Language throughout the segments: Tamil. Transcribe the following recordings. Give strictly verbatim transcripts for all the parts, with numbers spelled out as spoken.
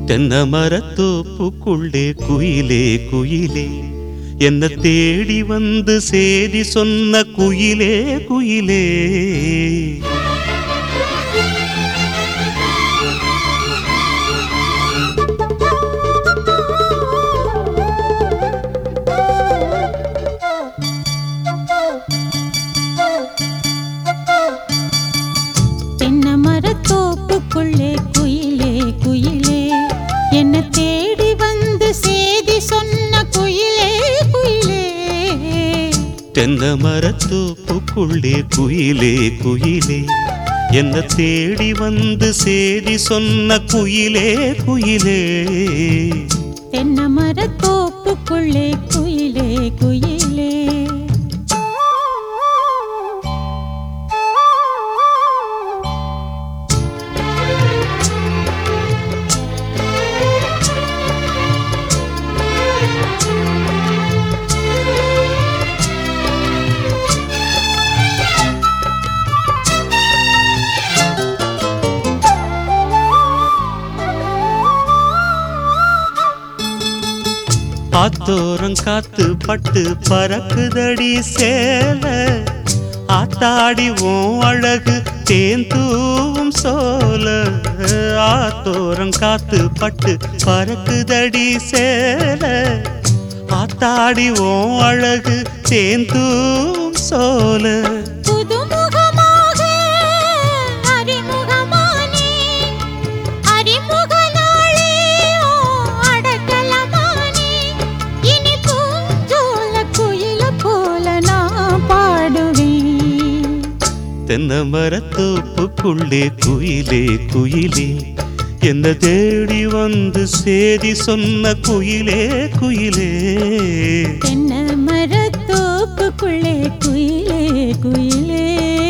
தென்னை மரத்தோப்புக்குள்ளே குயிலே குயிலே என்ன தேடி வந்து சேதி சொன்ன குயிலே குயிலே தென்னை மரத்தோப்புக்குள்ளே குயிலே குயிலே என்ன தேடி வந்து சேதி சொன்ன குயிலே குயிலே தென்னை மரத்தோப்புக்குள்ளே குயிலே குயிலே என்ன தேடி வந்து சேதி சொன்ன குயிலே குயிலே தென்னை மரத்தோப்புக்குள்ளே குயிலே குயிலே ஆத்தோரம் காத்து பட்டு பறக்குதடி சேல ஆத்தாடி ஓம் அழகு தேன் தூவும் சோல ஆத்தோரம் காத்து பட்டு பறக்குதடி சேல ஆத்தாடி ஓம் அழகு தேன் தூவும் சோல தென்னை மரத்தோப்புக்குள்ளே குயிலே குயிலே என்ன தேடி வந்து சேதி சொன்ன குயிலே குயிலே தென்னை மரத்தோப்புக்குள்ளே குயிலே குயிலே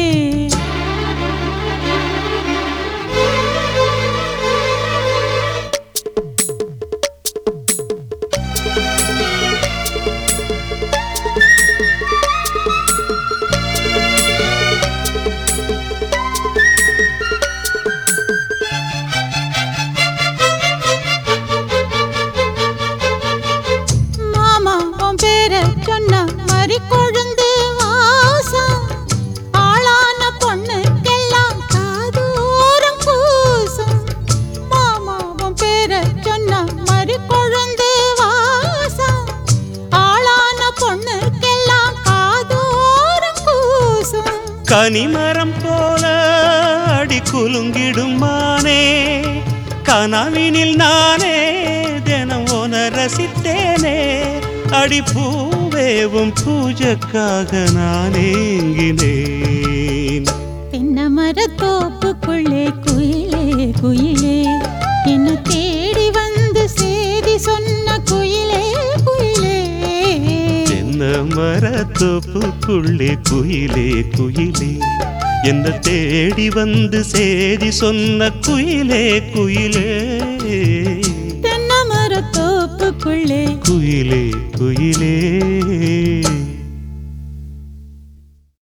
கொழுந்து வாசம் ஆளான பொண்ணுக்கெல்லாம் காதோரம் பூசம் மாமாவும் பேர சொன்ன மறி கொழுந்து வாசம் ஆளான பொண்ணுக்கெல்லாம் காதோரம் பூசம் கனிமரம் போல அடி குலுங்கிடும் மானே கனவினில் நானே தினம் உன ரசித்தேனே அடி பூவேவும் பூஜைக்காக நான் ஏங்கினேன் தென்னை மரத்தோப்புக்குள்ளே குயிலே குயிலே என்ன தேடி வந்து சேதி சொன்ன குயிலே குயிலே தென்னை மரத்தோப்புக்குள்ளே குயிலே குயிலே என்ன தேடி வந்து சேதி சொன்ன குயிலே குயிலே தென்னை மரத்தோப்புக்குள்ளே குயிலே குயிலே